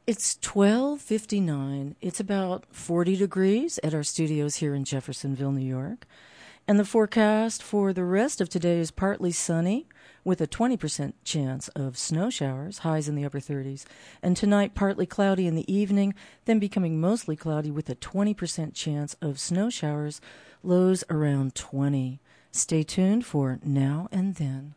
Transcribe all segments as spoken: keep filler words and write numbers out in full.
It's twelve fifty-nine. It's about forty degrees at our studios here in Jeffersonville, New York. And the forecast for the rest of today is partly sunny with a twenty percent chance of snow showers, highs in the upper thirties. And tonight, partly cloudy in the evening, then becoming mostly cloudy with a twenty percent chance of snow showers, lows around twenty. Stay tuned for Now and Then.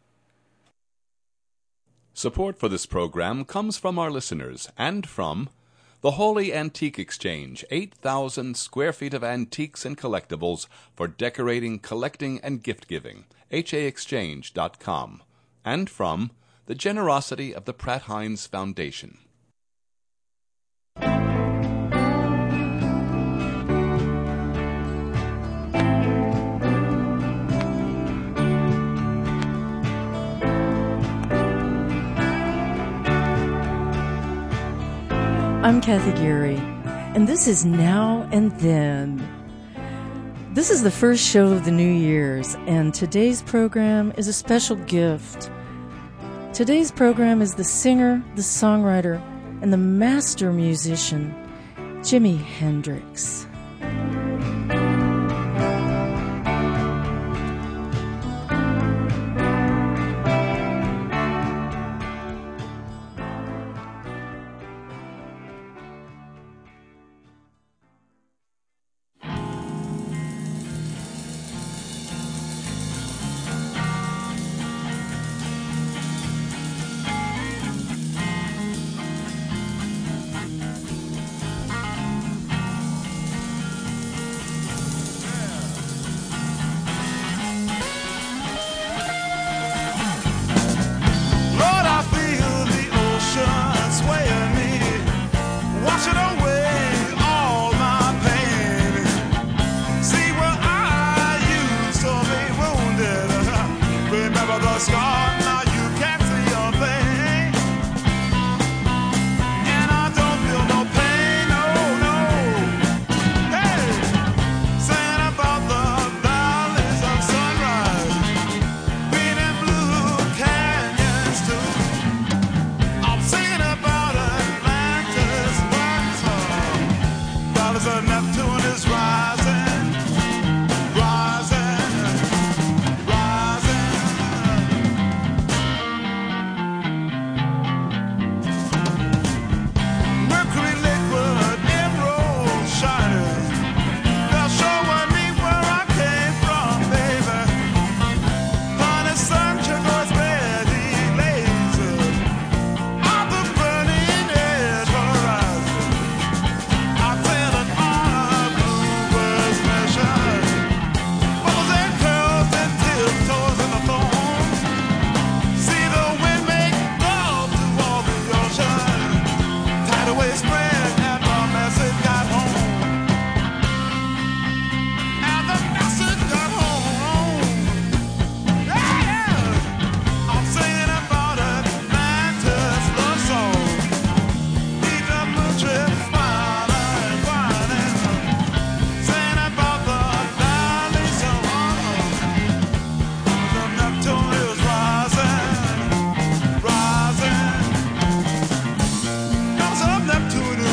Support for this program comes from our listeners and from the Holy Antique Exchange, eight thousand square feet of antiques and collectibles for decorating, collecting, and gift-giving, H A exchange dot com, and from the generosity of the Pratt Heinz Foundation. I'm Kathy Geary, and this is Now and Then. This is the first show of the New Year's, and today's program is a special gift. Today's program is the singer, the songwriter, and the master musician, Jimi Hendrix. Neptune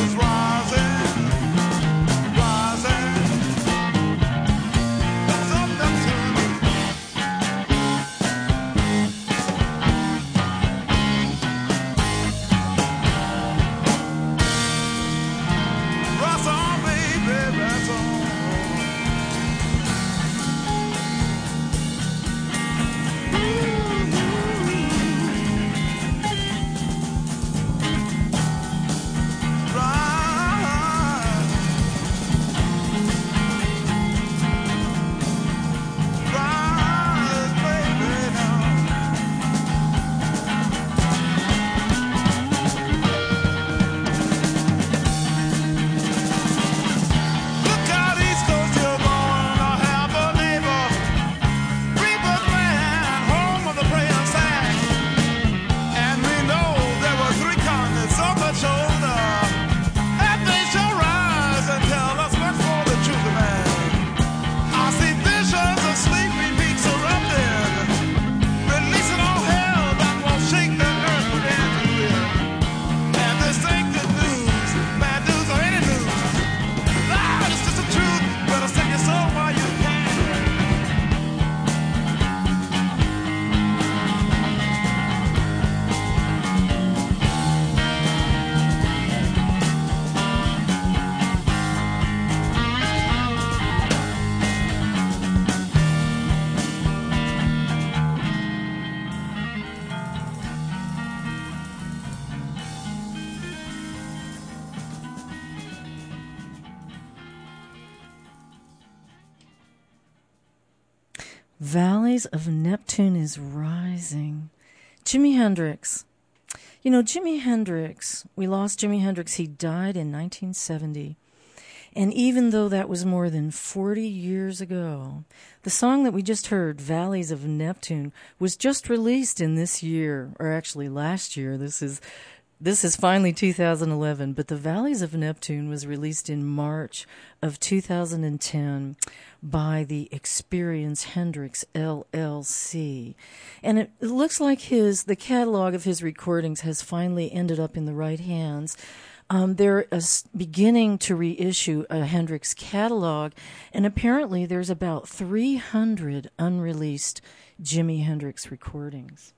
Valleys of Neptune is Rising. Jimi Hendrix. You know, Jimi Hendrix, we lost Jimi Hendrix. He died in nineteen seventy. And even though that was more than forty years ago, the song that we just heard, Valleys of Neptune, was just released in this year, or actually last year. This is this is finally two thousand eleven, but the Valleys of Neptune was released in March of two thousand ten by the Experience Hendrix L L C. And it, it looks like his the catalog of his recordings has finally ended up in the right hands. Um, they're uh, beginning to reissue a Hendrix catalog, and apparently there's about three hundred unreleased Jimi Hendrix recordings.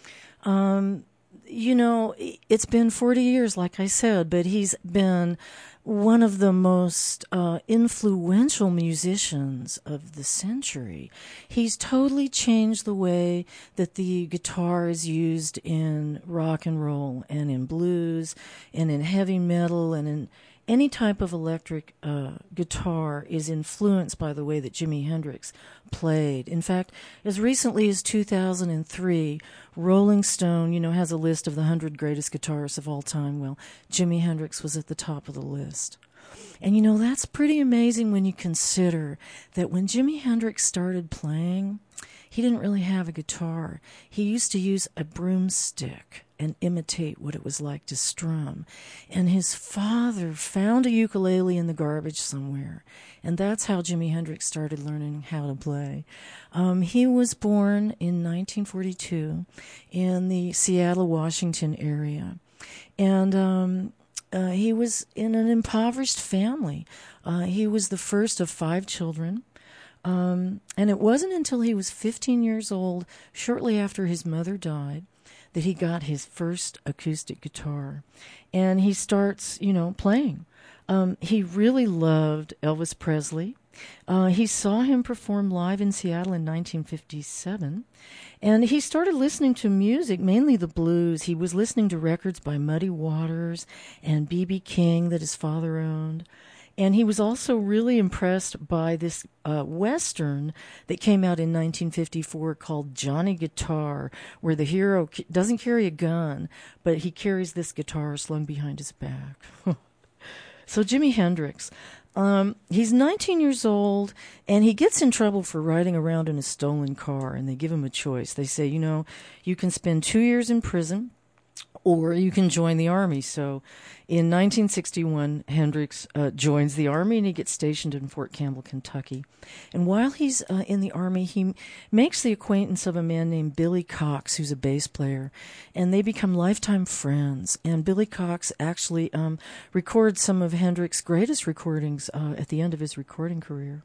Um, you know, it's been forty years, like I said, but he's been one of the most uh, influential musicians of the century. He's totally changed the way that the guitar is used in rock and roll and in blues and in heavy metal and in any type of electric uh, guitar is influenced by the way that Jimi Hendrix played. In fact, as recently as two thousand three, Rolling Stone, you know, has a list of the one hundred greatest guitarists of all time. Well, Jimi Hendrix was at the top of the list. And, you know, that's pretty amazing when you consider that when Jimi Hendrix started playing, he didn't really have a guitar. He used to use a broomstick and imitate what it was like to strum. And his father found a ukulele in the garbage somewhere. And that's how Jimi Hendrix started learning how to play. Um, he was born in nineteen forty-two in the Seattle, Washington area. And um, uh, he was in an impoverished family. Uh, he was the first of five children. Um, and it wasn't until he was fifteen years old, shortly after his mother died, that he got his first acoustic guitar. And he starts, you know, playing. Um, he really loved Elvis Presley. Uh, he saw him perform live in Seattle in nineteen fifty-seven. And he started listening to music, mainly the blues. He was listening to records by Muddy Waters and B B King that his father owned. And he was also really impressed by this uh, Western that came out in nineteen fifty-four called Johnny Guitar, where the hero c- doesn't carry a gun, but he carries this guitar slung behind his back. So Jimi Hendrix, um, he's nineteen years old, and he gets in trouble for riding around in a stolen car, and they give him a choice. They say, you know, you can spend two years in prison, or you can join the army. So in nineteen sixty-one, Hendrix uh, joins the army, and he gets stationed in Fort Campbell, Kentucky. And while he's uh, in the army, he m- makes the acquaintance of a man named Billy Cox, who's a bass player, and they become lifetime friends. And Billy Cox actually um, records some of Hendrix's greatest recordings uh, at the end of his recording career.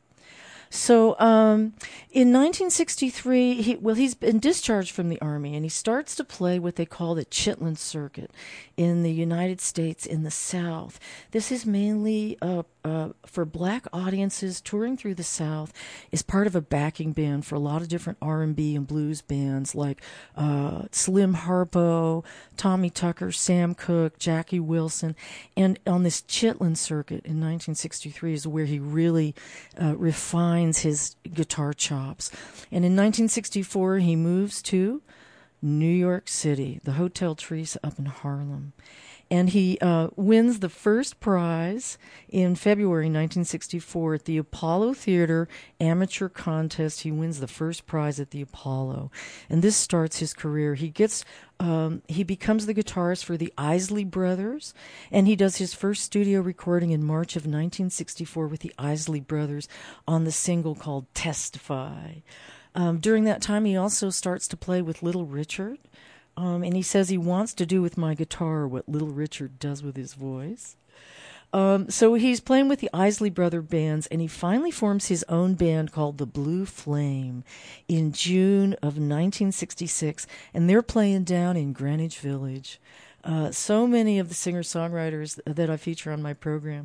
So um, in nineteen sixty-three, he, well, he's been discharged from the Army, and he starts to play what they call the Chitlin Circuit in the United States in the South. This is mainly uh, uh, for black audiences touring through the South, is part of a backing band for a lot of different R and B and blues bands like uh, Slim Harpo, Tommy Tucker, Sam Cooke, Jackie Wilson. And on this Chitlin Circuit in nineteen sixty-three is where he really uh, refined his guitar chops. And in nineteen sixty-four, he moves to New York City, the Hotel Teresa up in Harlem. And he uh, wins the first prize in February nineteen sixty-four at the Apollo Theater Amateur Contest. He wins the first prize at the Apollo. And this starts his career. He gets, um, he becomes the guitarist for the Isley Brothers, and he does his first studio recording in March of nineteen sixty-four with the Isley Brothers on the single called Testify. Um, during that time, he also starts to play with Little Richard. Um, and he says he wants to do with my guitar what Little Richard does with his voice. Um, so he's playing with the Isley Brother bands, and he finally forms his own band called the Blue Flame in June of nineteen sixty-six, and they're playing down in Greenwich Village. Uh, so many of the singer-songwriters that I feature on my program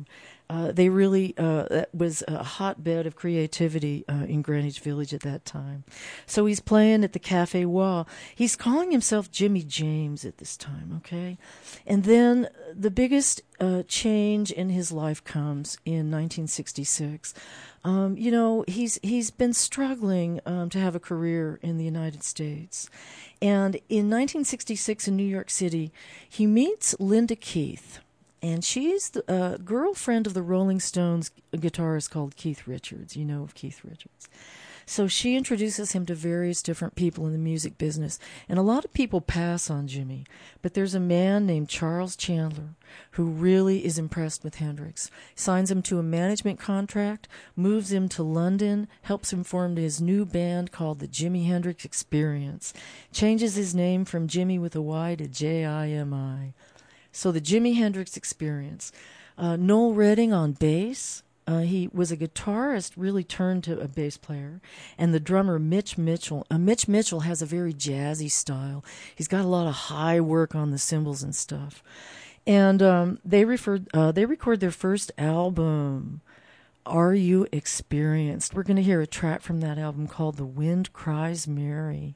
Uh, they really, uh, that was a hotbed of creativity uh, in Greenwich Village at that time. So he's playing at the Cafe Wall. He's calling himself Jimmy James at this time, okay? And then the biggest uh, change in his life comes in nineteen sixty-six. Um, you know, he's he's been struggling um, to have a career in the United States. And in nineteen sixty-six in New York City, he meets Linda Keith. And she's the uh, girlfriend of the Rolling Stones guitarist called Keith Richards. You know of Keith Richards. So she introduces him to various different people in the music business. And a lot of people pass on Jimmy. But there's a man named Charles Chandler who really is impressed with Hendrix. Signs him to a management contract, moves him to London, helps him form his new band called the Jimi Hendrix Experience. Changes his name from Jimmy with a Y to J I M I. So the Jimi Hendrix Experience. Uh, Noel Redding on bass. Uh, he was a guitarist, really turned to a bass player. And the drummer, Mitch Mitchell. Uh, Mitch Mitchell has a very jazzy style. He's got a lot of high work on the cymbals and stuff. And um, they referred, uh, they record their first album, Are You Experienced? We're going to hear a track from that album called The Wind Cries Mary.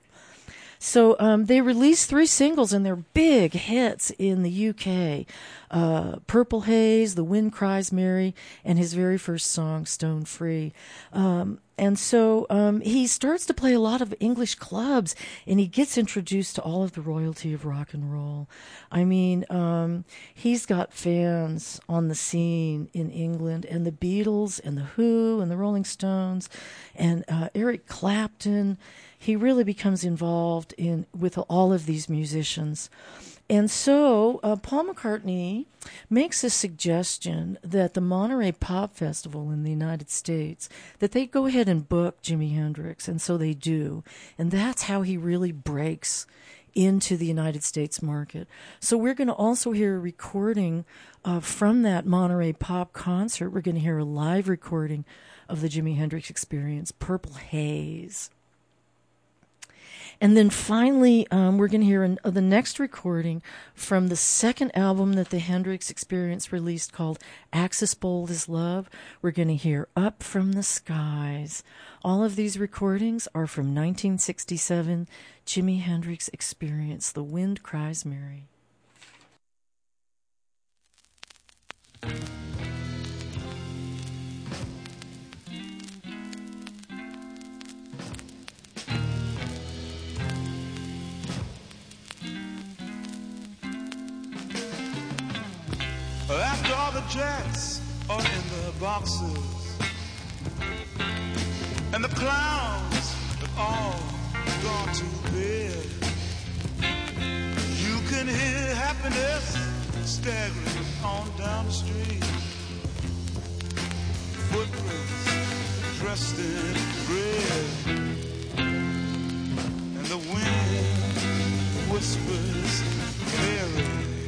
So um, they released three singles, and they're big hits in the U K. Uh, Purple Haze, The Wind Cries Mary, and his very first song, Stone Free. Um, and so um, he starts to play a lot of English clubs, and he gets introduced to all of the royalty of rock and roll. I mean, um, he's got fans on the scene in England, and the Beatles, and the Who, and the Rolling Stones, and uh, Eric Clapton. He really becomes involved in with all of these musicians. And so uh, Paul McCartney makes a suggestion that the Monterey Pop Festival in the United States, that they go ahead and book Jimi Hendrix, and so they do. And that's how he really breaks into the United States market. So we're going to also hear a recording uh, from that Monterey Pop concert. We're going to hear a live recording of the Jimi Hendrix Experience, Purple Haze. And then finally, um, we're going to hear an, uh, the next recording from the second album that the Hendrix Experience released called Axis Bold as Love. We're going to hear Up from the Skies. All of these recordings are from nineteen sixty-seven, Jimi Hendrix Experience, The Wind Cries Mary. After all the jacks are in the boxes and the clowns have all gone to bed, you can hear happiness staggering on down the street. Footprints dressed in red, and the wind whispers Mary.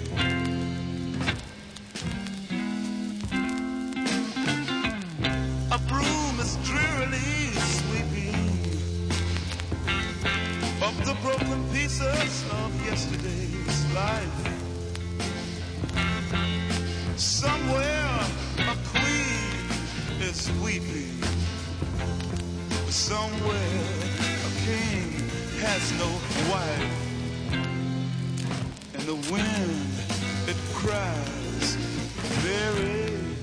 A broom is drearily sweeping up the broken pieces of yesterday's life. Somewhere a queen is weeping. Somewhere a king has no wife. And the wind, it cries, Mary.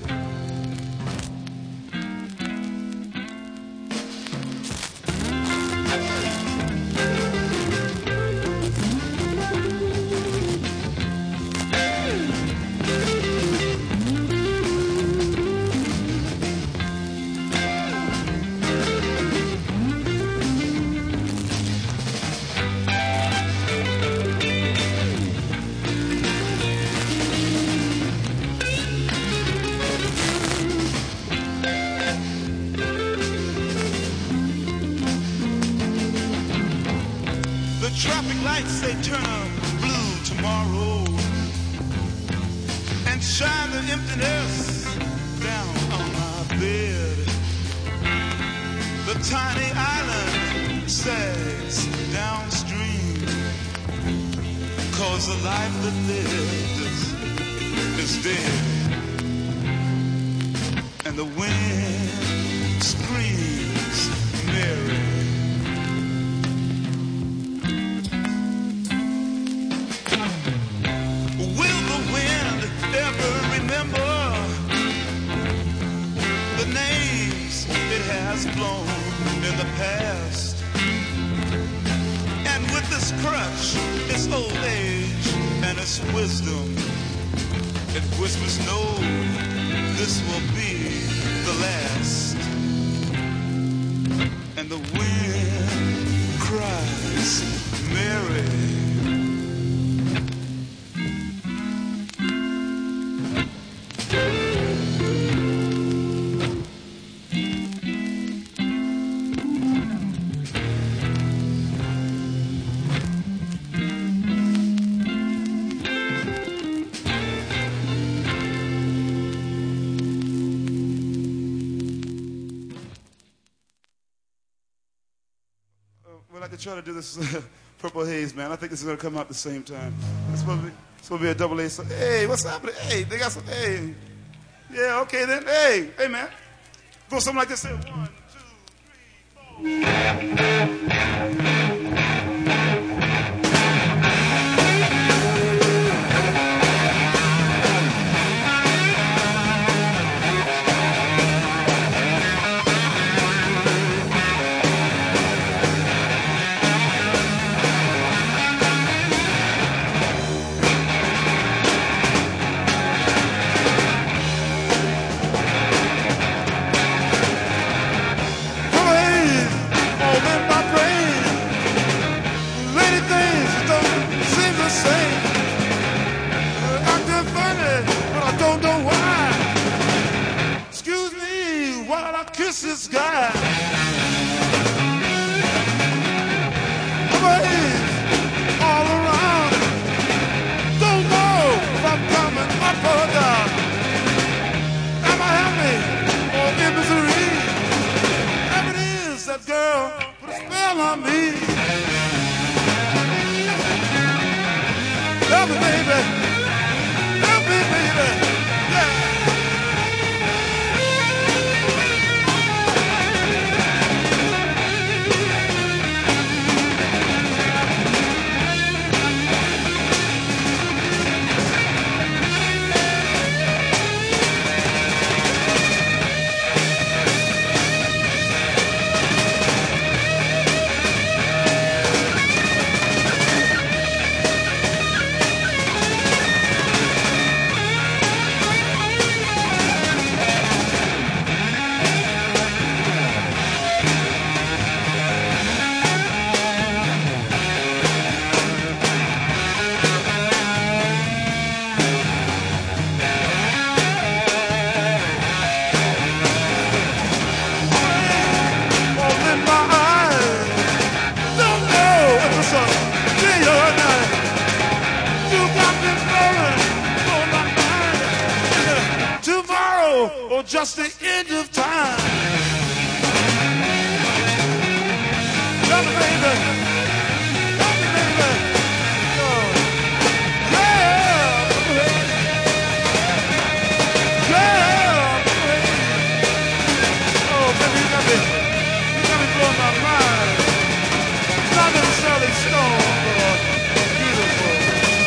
Lights, they turn blue tomorrow and shine the emptiness down on my bed. The tiny island sags downstream, cause the life that lived is, is dead. and the wind screams Mary. Will the wind ever remember the names it has blown in the past? And with this crutch, its old age and its wisdom, it whispers, no, this will be the last. And the wind cries, Mary. To try to do this uh, Purple Haze, man. I think this is going to come out at the same time. It's supposed to be, it's supposed to be a double A. So, hey, what's happening? Hey, they got some, hey. Yeah, okay then. Hey, hey, man. Go something like this. Here. One, two, three, four. This guy, I'm all around. Don't know if I'm coming up or down. Am I happy or in misery? Whatever it is, that girl put a spell on me. Love me, baby. Love me, baby. Yeah. Or just the end of time. Love me, baby. Love me, baby. Oh. Yeah. Yeah. Oh, baby, you got me, you got me blowing my mind. It's not necessarily stone, but beautiful.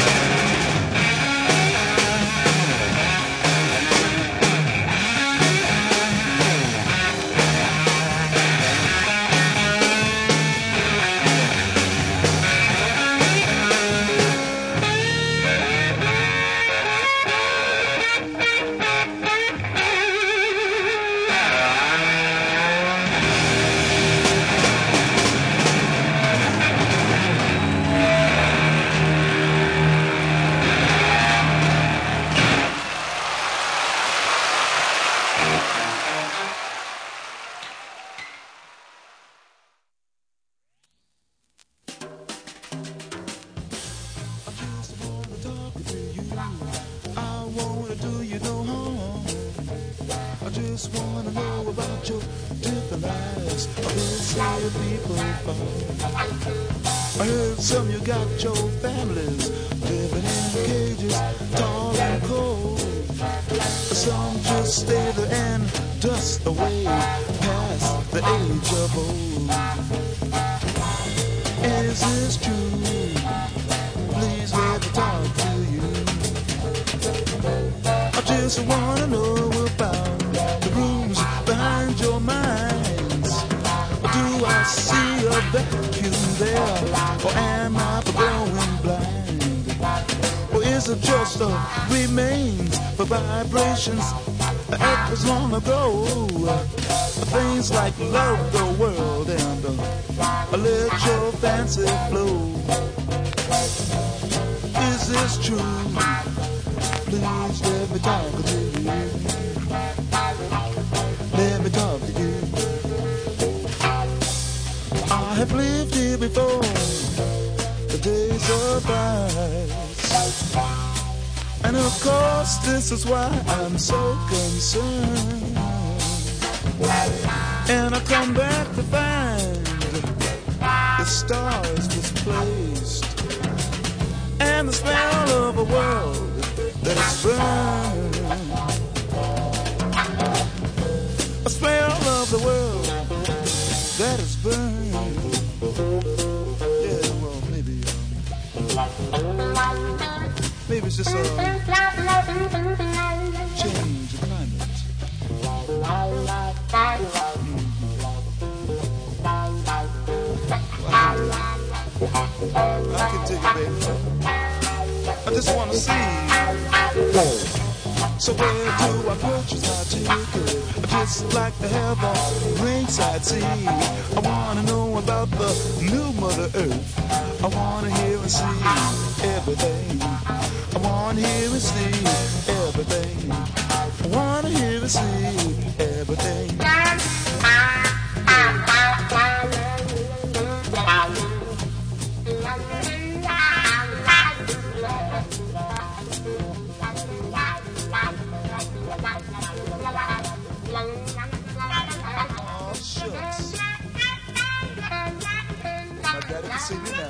just wanna know about your different lives. I've been seeing people fall. I heard some you got your families living in cages, tall and cold. Some just stay there and dust away past the age of old. Is this true? Please let me talk to you. I just wanna know about the rooms behind your minds. Do I see a vacuum there, or am I growing blind? Or is it just a remains for vibrations that was long ago? Things like love the world and uh, let your fancy flow. Is this true? Please let me talk to you. Let me talk to you. I have lived here before, the days of ice. And of course this is why I'm so concerned. And I come back to find the stars displaced, and the smell of a world that is burned. A smell of the world that is burned. Yeah, well, maybe, um, maybe it's just a change of climate. Mm-hmm. I can take it, baby. I just wanna see. So where do I purchase my ticket? I just like to have a ringside seat. I wanna know about the new Mother Earth. I wanna hear and see everything. I wanna hear and see everything. I wanna hear and see everything. Oh, shucks. My daddy can see me now.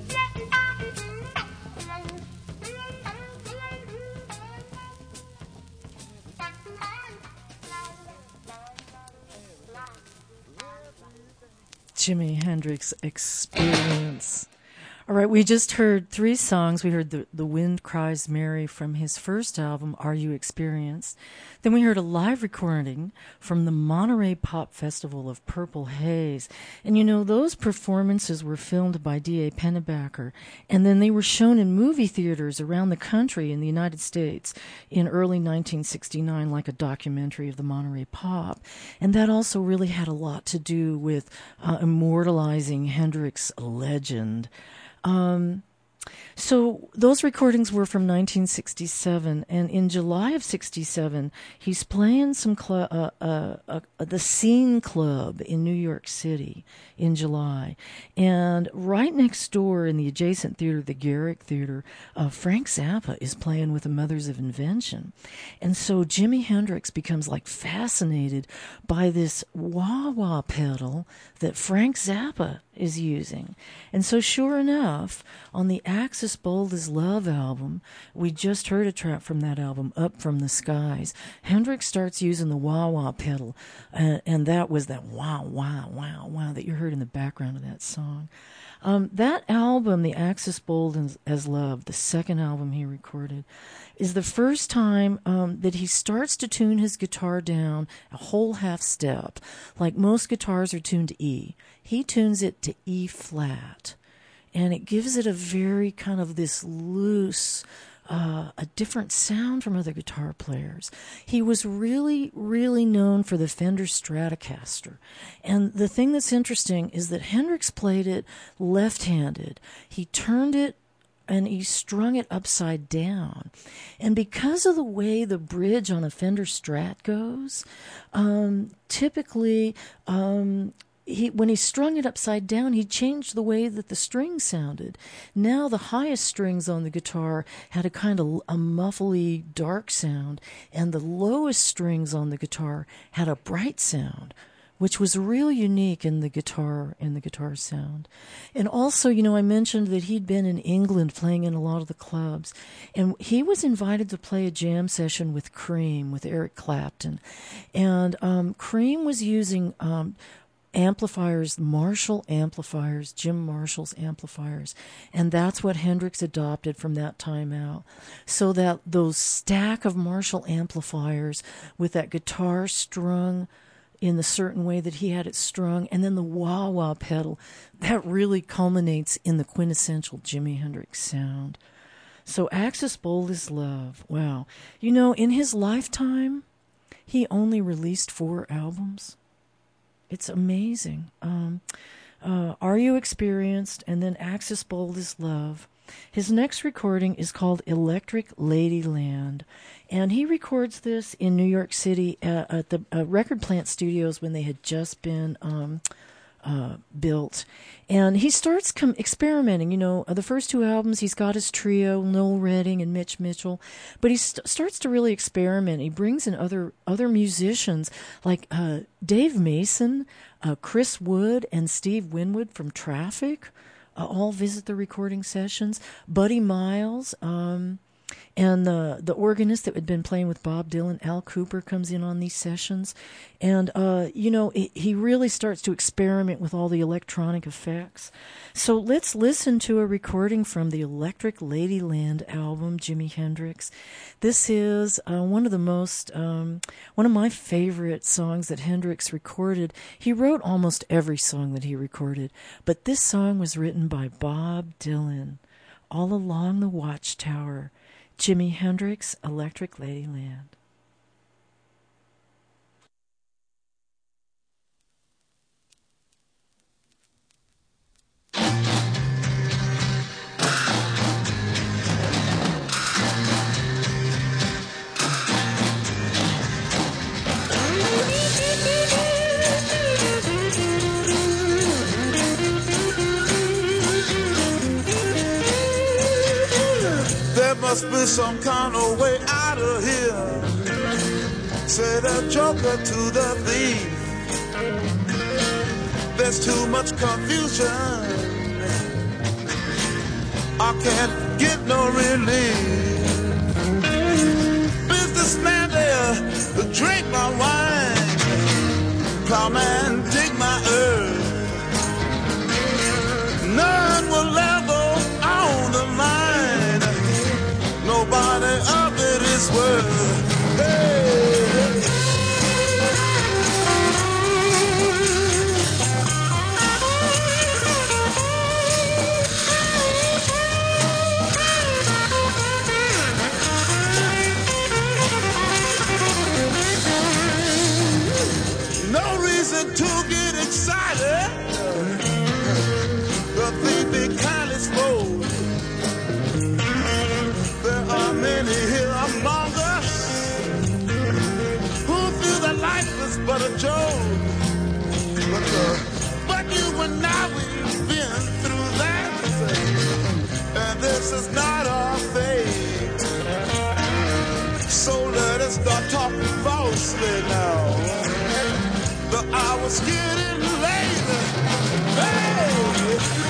Jimi Hendrix Experience. All right, we just heard three songs. We heard the, the Wind Cries Mary from his first album, Are You Experienced? Then we heard a live recording from the Monterey Pop Festival of Purple Haze. And you know, those performances were filmed by D A Pennebaker, and then they were shown in movie theaters around the country in the United States in early nineteen sixty-nine, like a documentary of the Monterey Pop. And that also really had a lot to do with uh, immortalizing Hendrix' legend. Um, so those recordings were from nineteen sixty-seven, and in July of sixty-seven, he's playing some cl- uh, uh, uh, the Scene Club in New York City in July, and right next door in the adjacent theater, the Garrick Theater, uh, Frank Zappa is playing with the Mothers of Invention, and so Jimi Hendrix becomes like fascinated by this wah-wah pedal that Frank Zappa is using. And so sure enough, on the Axis Bold as Love album, we just heard a track from that album, Up From the Skies, Hendrix starts using the wah-wah pedal, uh, and that was that wow, wow, wow, wow that you heard in the background of that song. Um, that album, the Axis Bold as, as Love, the second album he recorded, is the first time um, that he starts to tune his guitar down a whole half step. Like most guitars are tuned to E. He tunes it to E flat. And it gives it a very kind of this loose, uh, a different sound from other guitar players. He was really, really known for the Fender Stratocaster. And the thing that's interesting is that Hendrix played it left-handed. He turned it and he strung it upside down. And because of the way the bridge on a Fender Strat goes, um, typically um, he, when he strung it upside down, he changed the way that the strings sounded. Now the highest strings on the guitar had a kind of a muffly, dark sound, and the lowest strings on the guitar had a bright sound, which was real unique in the guitar in the guitar sound. And also, you know, I mentioned that he'd been in England playing in a lot of the clubs, and he was invited to play a jam session with Cream, with Eric Clapton. And um, Cream was using um, amplifiers, Marshall amplifiers, Jim Marshall's amplifiers, and that's what Hendrix adopted from that time out. So that those stack of Marshall amplifiers with that guitar strung in the certain way that he had it strung, and then the wah-wah pedal, that really culminates in the quintessential Jimi Hendrix sound. So Axis Bold as Love, wow. You know, in his lifetime, he only released four albums. It's amazing. Um, uh, Are You Experienced? And then Axis Bold as Love. His next recording is called Electric Ladyland, and he records this in New York City at, at the uh, Record Plant Studios when they had just been um, uh, built. And he starts com- experimenting. You know, uh, the first two albums, he's got his trio, Noel Redding and Mitch Mitchell, but he st- starts to really experiment. He brings in other other musicians like uh, Dave Mason, uh, Chris Wood, and Steve Winwood from Traffic. Uh, all visit the recording sessions. Buddy Miles um, and the the organist that had been playing with Bob Dylan, Al Cooper, comes in on these sessions. And, uh, you know, it, he really starts to experiment with all the electronic effects. So let's listen to a recording from the Electric Ladyland album, Jimi Hendrix. This is uh, one of the most, um, one of my favorite songs that Hendrix recorded. He wrote almost every song that he recorded, but this song was written by Bob Dylan, All Along the Watchtower. Jimi Hendrix, Electric Ladyland. Must be some kind of way out of here, said a joker to the thief. There's too much confusion, I can't get no relief. Businessman there, drink my wine. Plowman, dig my earth. None will ever own the mine. Nobody of it is worth. Hey. No reason to get excited. The thief be kindly spoke. There are many here among us who feel that life is but a joke. But, uh, but you and I, we've been through that, and this is not our fate. So let us start talking falsely now. The hour's getting late. Hey!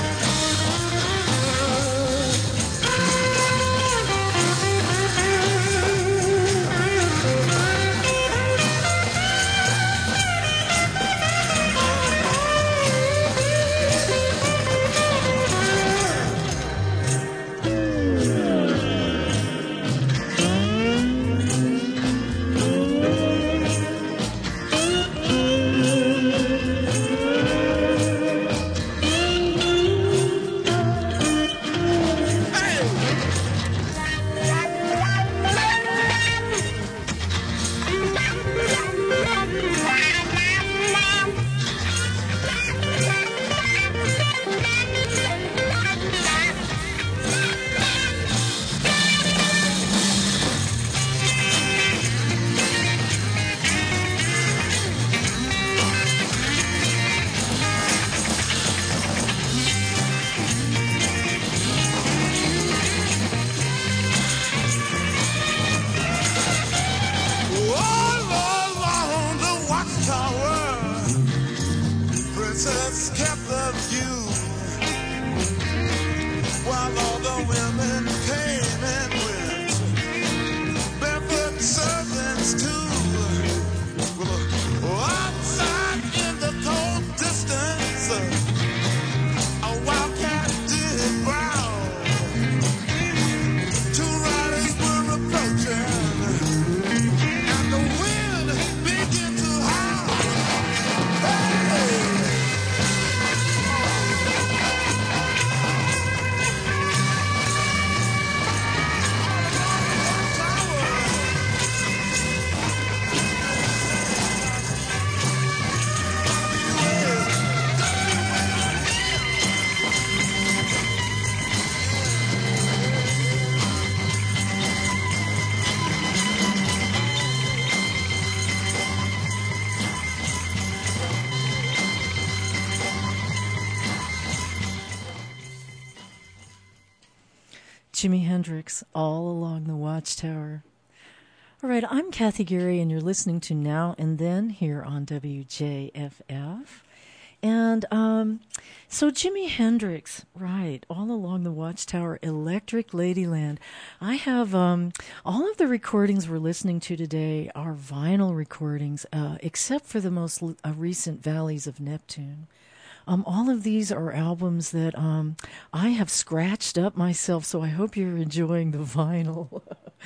Jimi Hendrix, All Along the Watchtower. All right, I'm Kathy Gary, and you're listening to Now and Then here on W J F F. And um, so Jimi Hendrix, right, All Along the Watchtower, Electric Ladyland. I have um, all of the recordings we're listening to today are vinyl recordings, uh, except for the most uh, recent Valleys of Neptune. Um, all of these are albums that um, I have scratched up myself, so I hope you're enjoying the vinyl.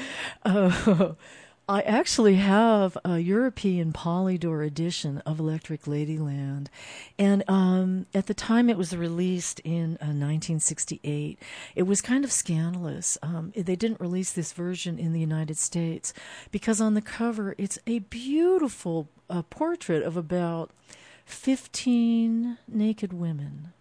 uh, I actually have a European Polydor edition of Electric Ladyland, and um, at the time it was released in uh, nineteen sixty-eight. It was kind of scandalous. Um, they didn't release this version in the United States because on the cover it's a beautiful uh, portrait of about fifteen naked women.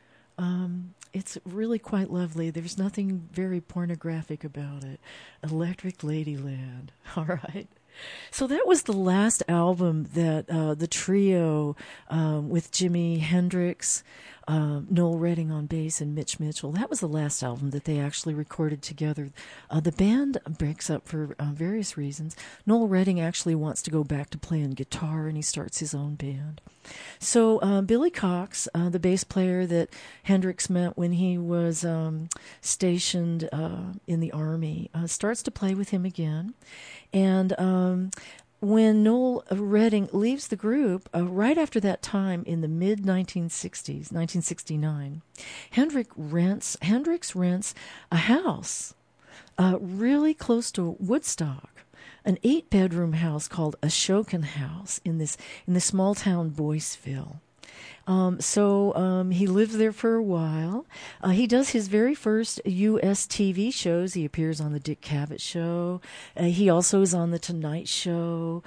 Um, it's really quite lovely. There's nothing very pornographic about it. Electric Ladyland. All right. So that was the last album that uh, the trio um, with Jimi Hendrix, uh, Noel Redding on bass, and Mitch Mitchell, that was the last album that they actually recorded together. Uh, the band breaks up for uh, various reasons. Noel Redding actually wants to go back to playing guitar, and he starts his own band. So uh, Billy Cox, uh, the bass player that Hendrix met when he was um, stationed uh, in the Army, uh, starts to play with him again. And um, when Noel Redding leaves the group, uh, right after that time in the mid nineteen sixties, nineteen sixty-nine, Hendrix rents, Hendrix rents a house uh, really close to Woodstock, an eight-bedroom house called Ashokan House in this in the small town Boyceville. Um, so um, he lived there for a while. Uh, he does his very first U S T V shows. He appears on the Dick Cavett Show. Uh, he also is on the Tonight Show,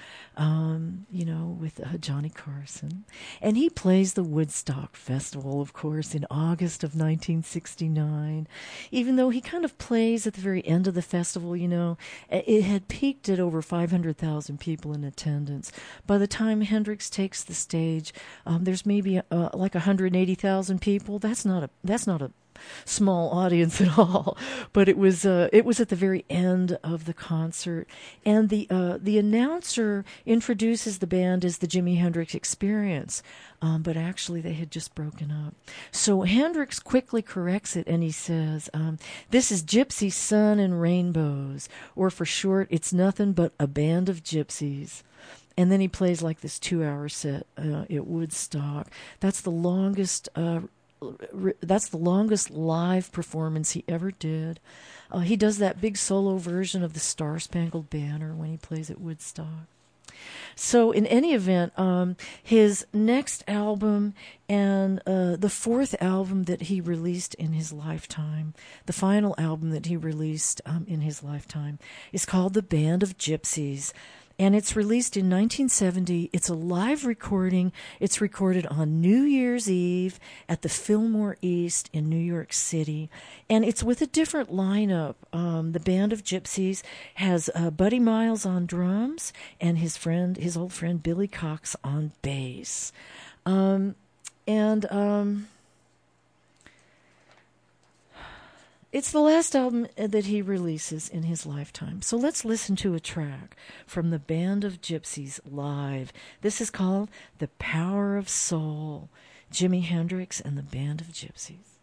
um, you know, with uh, Johnny Carson. And he plays the Woodstock Festival, of course, in August of nineteen sixty-nine. Even though he kind of plays at the very end of the festival, you know, it had peaked at over five hundred thousand people in attendance. By the time Hendrix takes the stage, um, there's maybe uh, like one hundred eighty thousand people. That's not a that's not a small audience at all. But it was uh, it was at the very end of the concert, and the uh, the announcer introduces the band as the Jimi Hendrix Experience, um, but actually they had just broken up. So Hendrix quickly corrects it, and he says, um, "This is Gypsy Sun and Rainbows, or for short, it's nothing but a band of gypsies." And then he plays like this two-hour set uh, at Woodstock. That's the longest. Uh, That's the longest live performance he ever did. Uh, he does that big solo version of the Star Spangled Banner when he plays at Woodstock. So in any event, um, his next album and uh, the fourth album that he released in his lifetime, the final album that he released um, in his lifetime, is called The Band of Gypsies. And it's released in nineteen seventy. It's a live recording. It's recorded on New Year's Eve at the Fillmore East in New York City. And it's with a different lineup. Um, the Band of Gypsies has uh, Buddy Miles on drums and his friend, his old friend Billy Cox on bass. Um, and... Um, It's the last album that he releases in his lifetime. So let's listen to a track from the Band of Gypsies live. This is called The Power of Soul. Jimi Hendrix and the Band of Gypsies.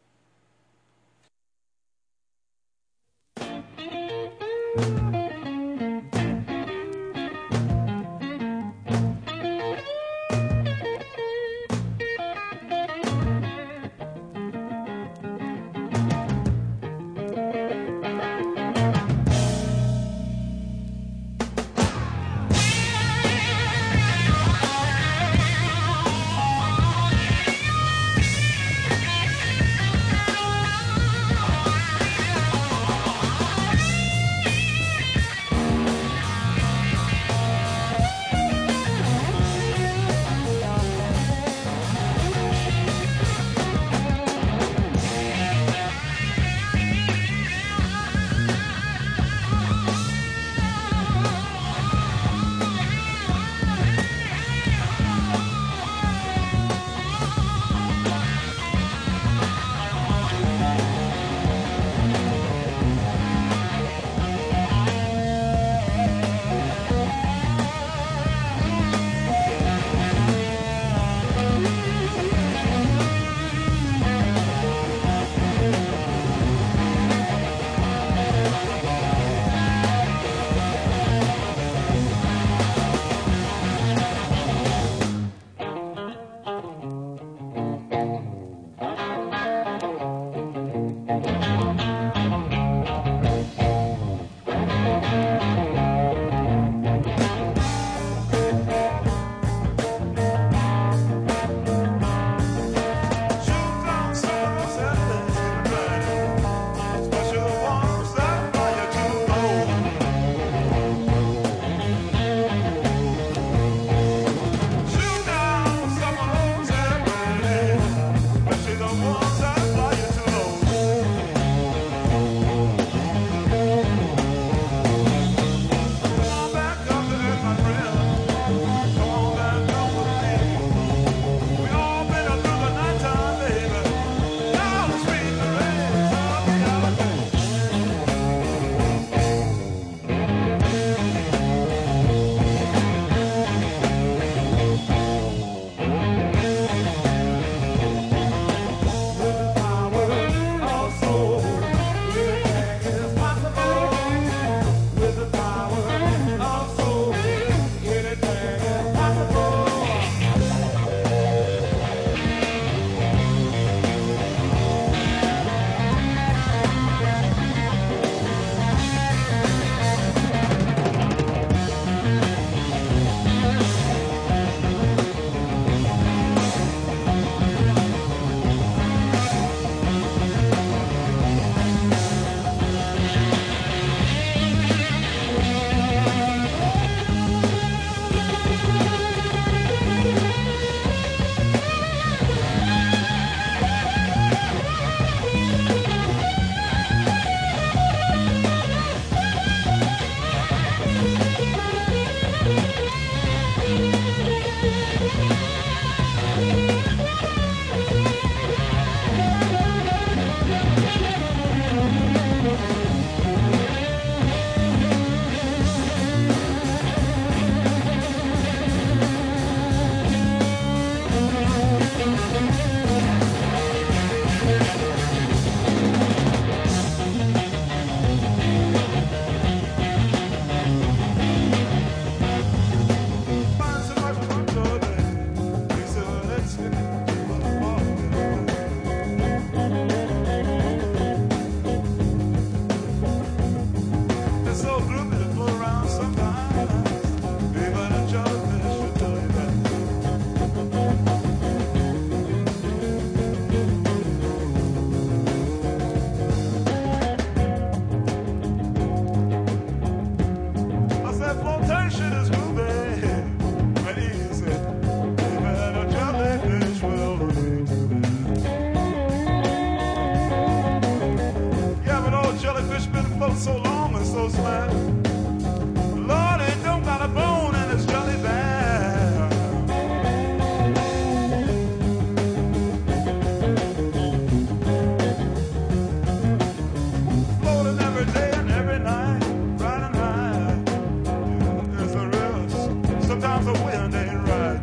sometimes the wind ain't right.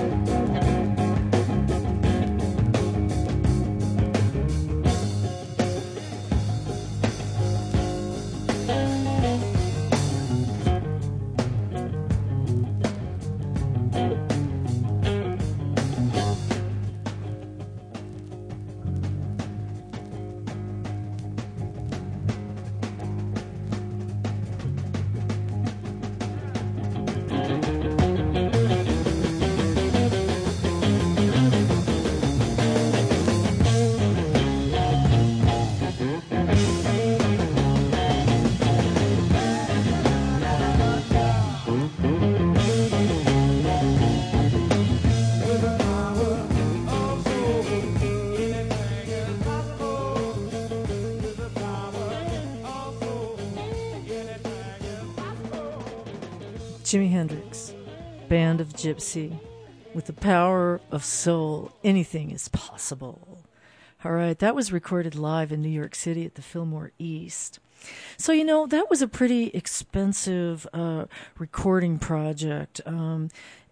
Jimi Hendrix, Band of Gypsy. With the power of soul, anything is possible. All right, that was recorded live in New York City at the Fillmore East. So, you know, that was a pretty expensive uh, recording project. Um,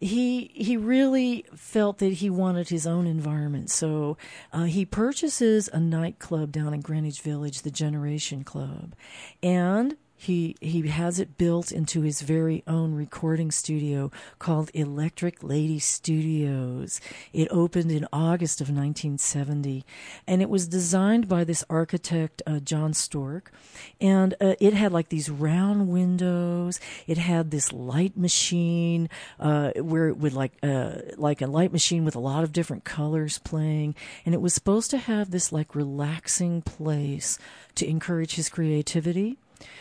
he he really felt that he wanted his own environment. So uh, he purchases a nightclub down in Greenwich Village, the Generation Club, and He he has it built into his very own recording studio called Electric Lady Studios. It opened in August of nineteen seventy, and it was designed by this architect, uh, John Stork, and uh, it had like these round windows. It had this light machine uh, where it would like uh, like a light machine with a lot of different colors playing, and it was supposed to have this like relaxing place to encourage his creativity.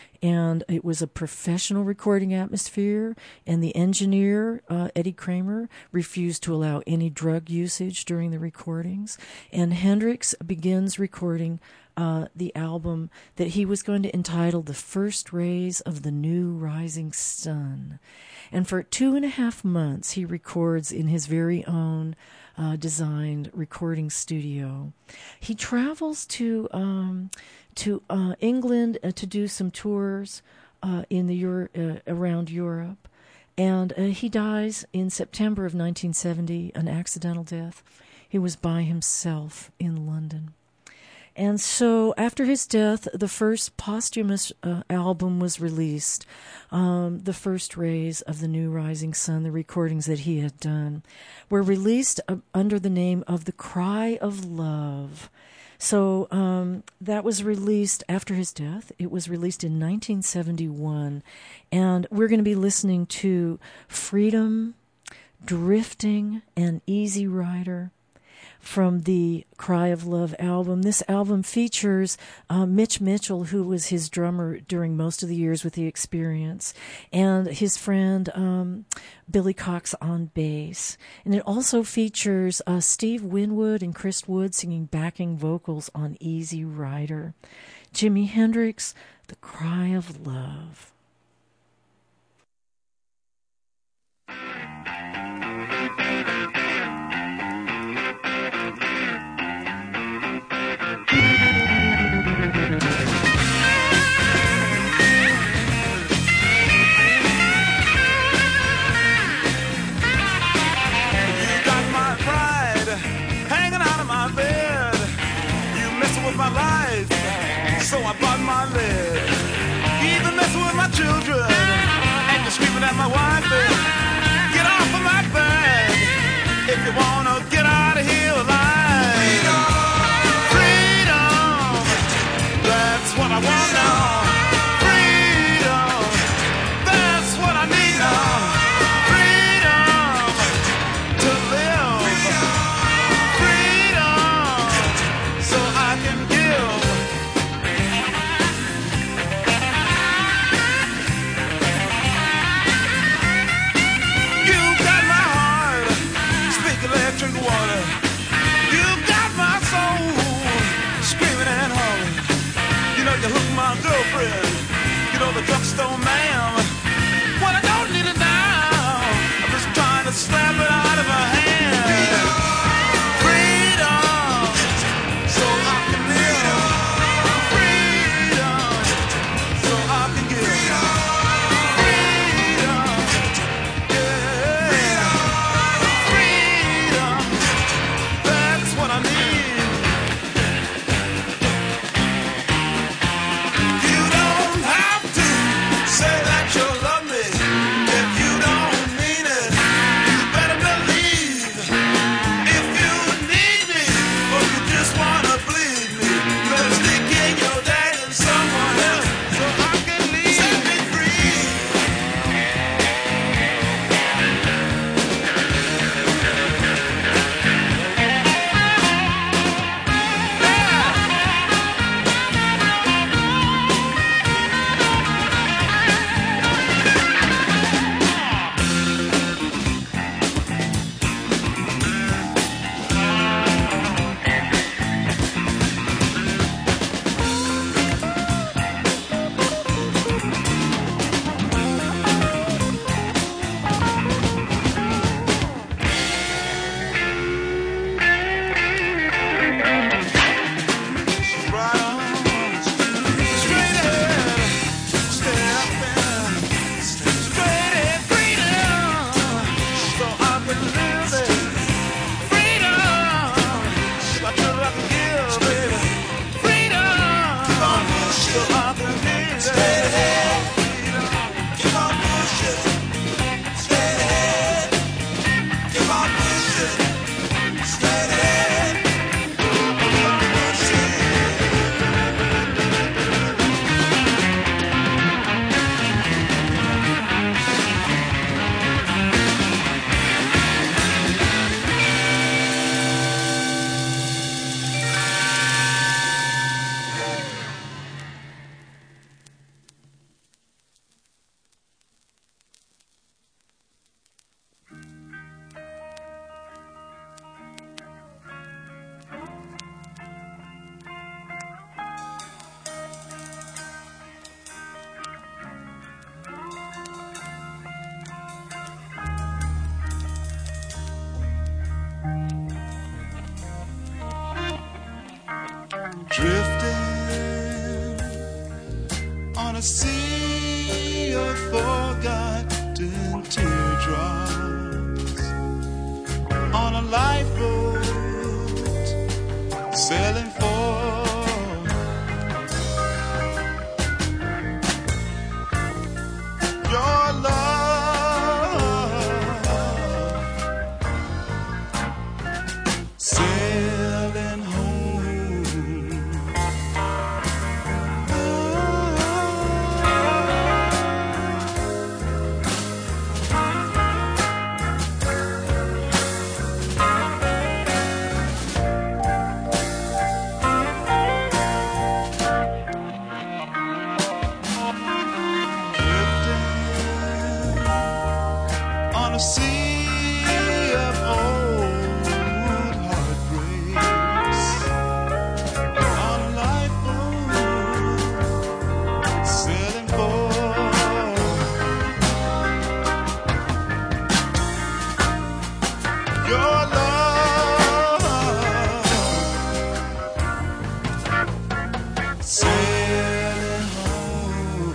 And it was a professional recording atmosphere, and the engineer, uh, Eddie Kramer, refused to allow any drug usage during the recordings. And Hendrix begins recording uh, the album that he was going to entitle The First Rays of the New Rising Sun. And for two and a half months, he records in his very own uh, designed recording studio. He travels to... Um, to uh, England uh, to do some tours uh, in the Euro- uh, around Europe, and uh, he dies in September of nineteen seventy, an accidental death. He was by himself in London. And so after his death, the first posthumous uh, album was released, um, The First Rays of the New Rising Sun. The recordings that he had done were released uh, under the name of The Cry of Love. So um, that was released after his death. It was released in nineteen seventy-one. And we're going to be listening to Freedom, Drifting, and Easy Rider from the Cry of Love album. This album features uh, Mitch Mitchell, who was his drummer during most of the years with The Experience, and his friend um, Billy Cox on bass. And it also features uh, Steve Winwood and Chris Wood singing backing vocals on Easy Rider. Jimi Hendrix, The Cry of Love. My life, so I bought my lead. Even messing with my children, and you're screaming at my wife. Get off of my bed if you wanna get out of here alive. Freedom, freedom, that's what I want now. Freedom, that's what I need now. Freedom to live. Freedom, so I can a sea of forgotten teardrops, on a lifeboat sailing for your love, sailing home. On a sea of old heartbreaks, on a lifeboat sailing for your love, sailing home.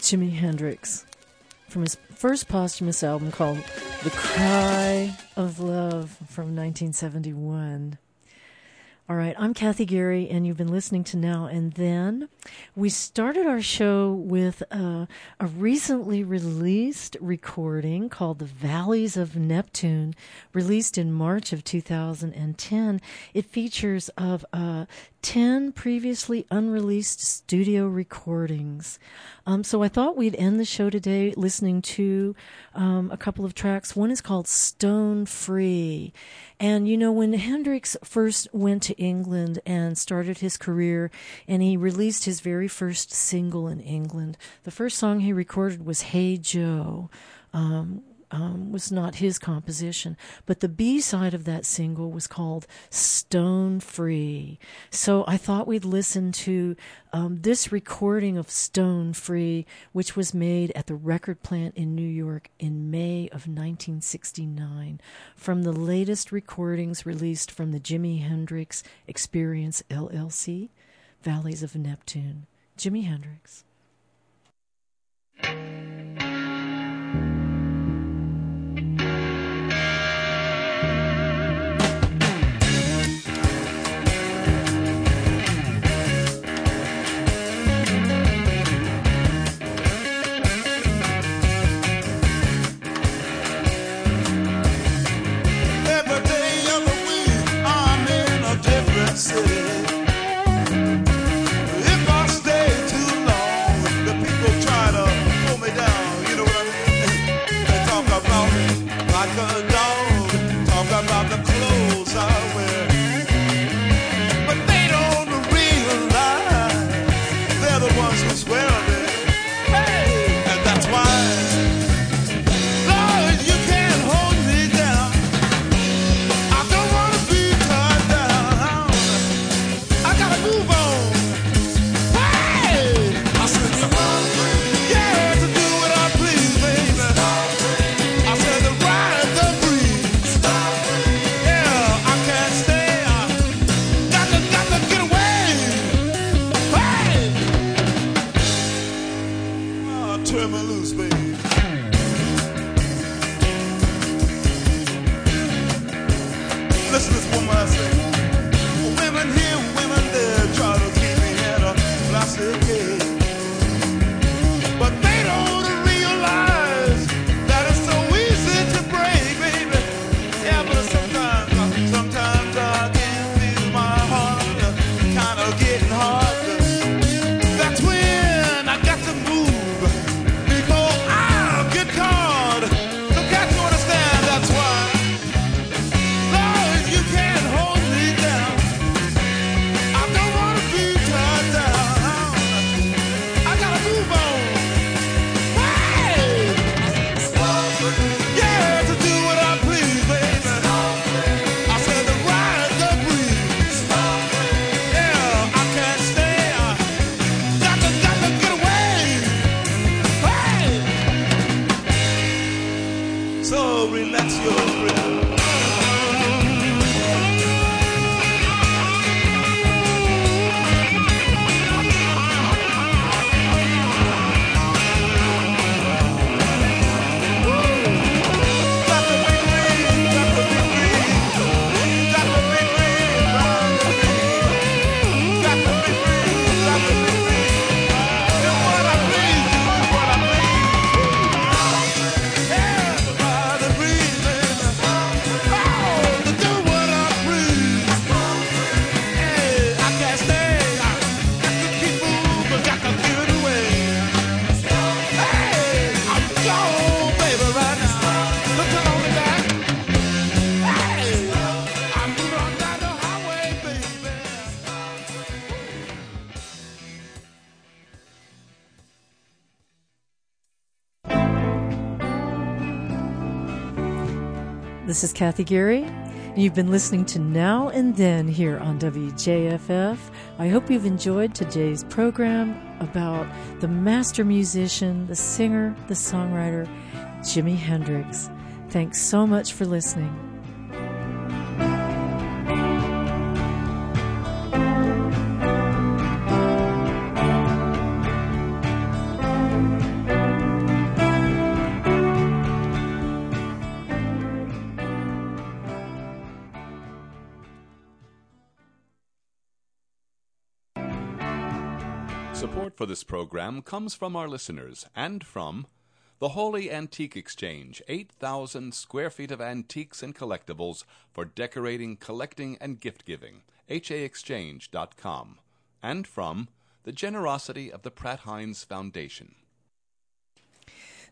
Jimi Hendrix from his first posthumous album called The Cry of Love from nineteen seventy-one. All right, I'm Kathy Gary, and you've been listening to Now and Then. We started our show with a, a recently released recording called The Valleys of Neptune, released in March of two thousand ten. It features of uh, ten previously unreleased studio recordings. Um, so I thought we'd end the show today listening to um, a couple of tracks. One is called Stone Free. And, you know, when Hendrix first went to England and started his career, and he released his very first single in England, the first song he recorded was Hey Joe. Um, um, was not his composition, but the B-side of that single was called Stone Free. So I thought we'd listen to um, this recording of Stone Free, which was made at the record plant in New York in May of nineteen sixty-nine, from the latest recordings released from the Jimi Hendrix Experience L L C, Valleys of Neptune. Jimi Hendrix. City. If I stay too long, the people try to pull me down. You know what I mean? They talk about me like a dog, talk about the clothes I wear, but they don't realize they're the ones who swear me. Hey, and that's why, Lord, you can't hold me down. I don't want to be tied down. I gotta move on. Hey! I said, yeah, to do what I please, baby. I said, to ride the breeze. Yeah, I can't stay. I got to, got to get away. Hey! Oh, turn me loose, baby. Listen to this woman I say. Women here, women there, try to keep me in a plastic cage. But they don't realize that it's so easy to break, baby. Yeah, but sometimes, sometimes I can feel my heart kind of getting harder. That's when I got to move before I'll get caught. So can't you understand? That's why, Lord, you can't hold me down. I don't want to be tied down. I gotta move on. Hey! Yeah, to do what I please, baby. I said to ride the breeze. Yeah, I can't stay. I got to, got to get away. Hey! So relax your grip. This is Kathy Gary. You've been listening to Now and Then here on W J F F. I hope you've enjoyed today's program about the master musician, the singer, the songwriter, Jimi Hendrix. Thanks so much for listening. Support for this program comes from our listeners and from the Holy Antique Exchange, eight thousand square feet of antiques and collectibles for decorating, collecting, and gift-giving, H A exchange dot com, and from the generosity of the Pratt Heinz Foundation.